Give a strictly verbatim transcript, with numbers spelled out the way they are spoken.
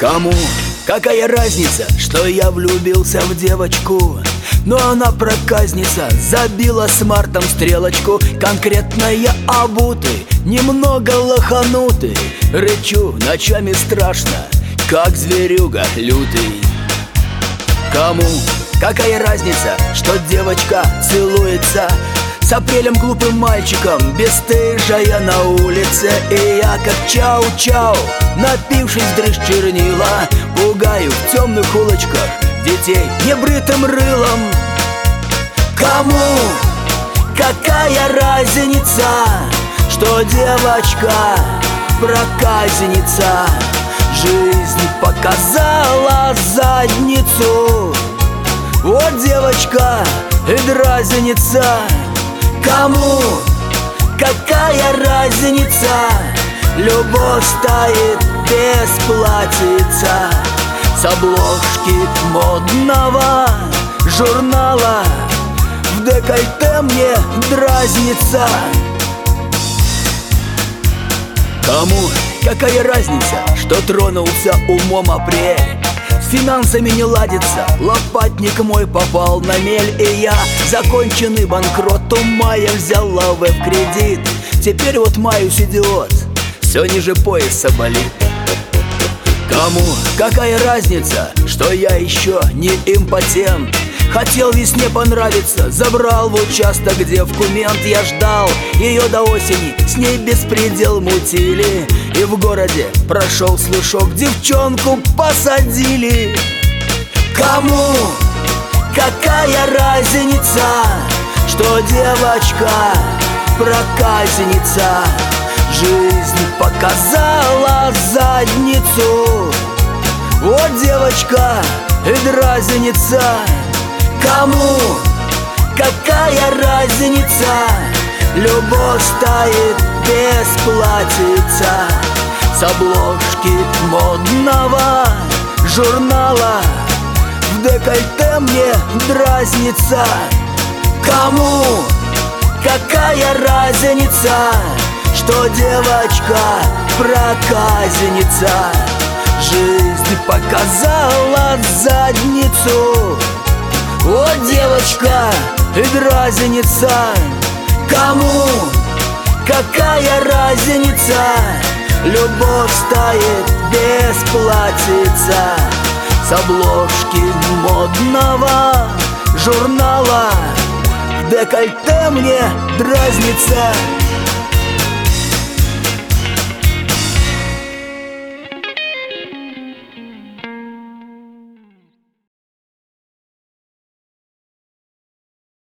Кому какая разница, что я влюбился в девочку? Но она проказница, забила смартом стрелочку. Конкретная обуты, немного лоханутый. Рычу ночами страшно, как зверюга лютый. Кому какая разница, что девочка целуется с апрелем глупым мальчиком, бесстыжая на улице? И я как чау-чау, напившись дрыж чернила, пугаю в темных улочках детей небритым рылом. Кому какая разница, что девочка проказница? Жизнь показала задницу, вот девочка и дразнится. Кому какая разница, любовь стоит без платьица с обложки модного журнала. В декольте мне дразнится. Кому какая разница, что тронулся умом апрель? С финансами не ладится, лопатник мой попал на мель. И я, законченный банкрот, у мая взял лавы в кредит. Теперь вот маюсь идиот, все ниже пояса болит. Кому какая разница, что я еще не импотент? Хотел весне понравиться, забрал в участок девку-мент. Я ждал ее до осени, с ней беспредел мутили. И в городе прошел слушок, девчонку посадили. Кому какая разница, что девочка проказница? Жизнь показала задницу, вот девочка и дразнится. Кому какая разница, любовь стоит без платьица с обложки модного журнала. В декольте мне дразнится. Кому какая разница, что девочка проказница? Жизнь показала задницу, вот девочка и дразнится. Кому какая разница, любовь стоит без платьица с обложки модного журнала. В декольте мне дразнится.